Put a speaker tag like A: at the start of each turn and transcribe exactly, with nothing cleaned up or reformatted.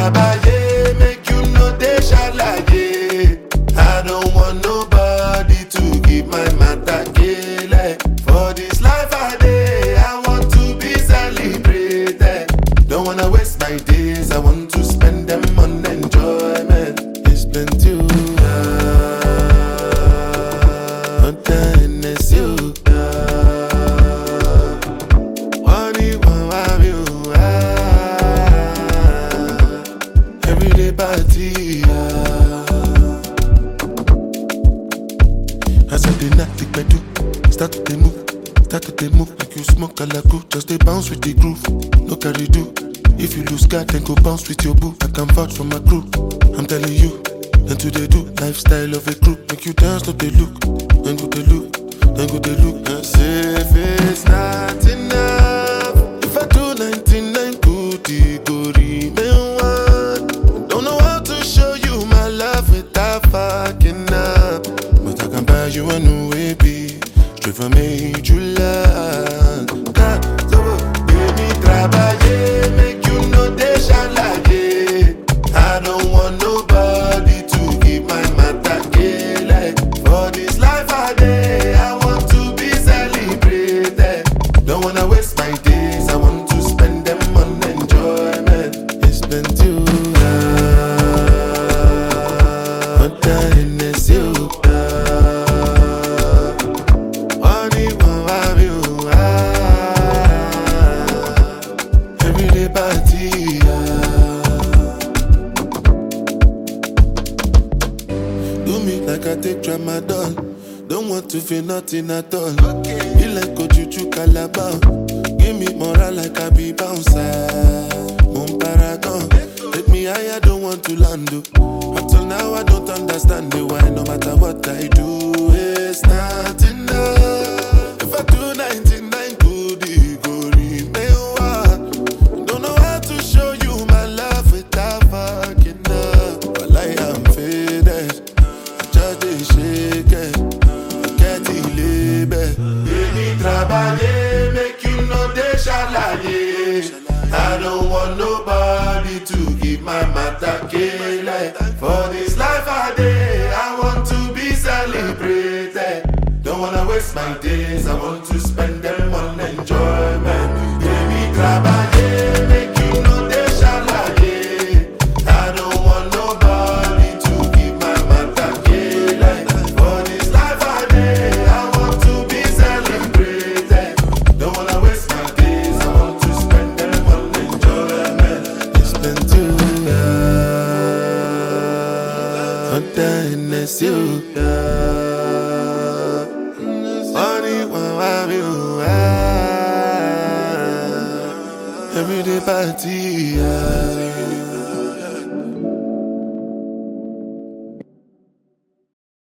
A: trabaye, make you know they shalaye. I don't want nobody to give my matter kele. For this life I dey, I want to be celebrated. Don't wanna waste my days, I want to spend them on enjoyment. It's plenty of not the you. What do you want you? Everyday party. As I did not take my do, start to move, start to move like you smoke a la cool. Just they bounce with the groove, no carry do. If you lose God, then go bounce with your boo. I can vouch for my crew, I'm telling you. And to they do, lifestyle of a crew. Make you dance, not they look, then go they look, then go they look. And say if it's not enough, if I do ninety-nine good, it go remain one. Don't know how to show you my love without fucking up. But I can buy you a new baby, straight from major land. Baby, trabaye, make you know they shalaye. I don't want nobody to give my matter kele. For this life I dey, I want to be celebrated. Don't wanna waste my days, I want to spend them on enjoyment. It's been too long, but that is you. What do you want you? Everyday party. Do me like I take Tramadol. Don't want to feel nothing at all. Okay. Be like Ojuju Calabar. Give me moral like I be bouncer. Moon paragon. Take me higher, don't want to land. Until now I don't understand the why. No matter what I do, it's not enough. If I do ninety-nine good, it go remain one. Don't know how to show you my love without fucking up. But I am faded, I just dey shake it. Forget the label. Baby, trabaye, make you know they shalaye. I don't want nobody to give my matter kele. For this life I dey, I want to be celebrated. Don't wanna waste my days, I want to spend them on enjoyment. Baby, trabaye, make you know they shalaye. I don't want nobody to give my matter kele. For this life I dey, I want to be celebrated. Don't wanna waste my days, I want to spend them on enjoyment. It's been too long, but that is you. What do you want you? Everyday party.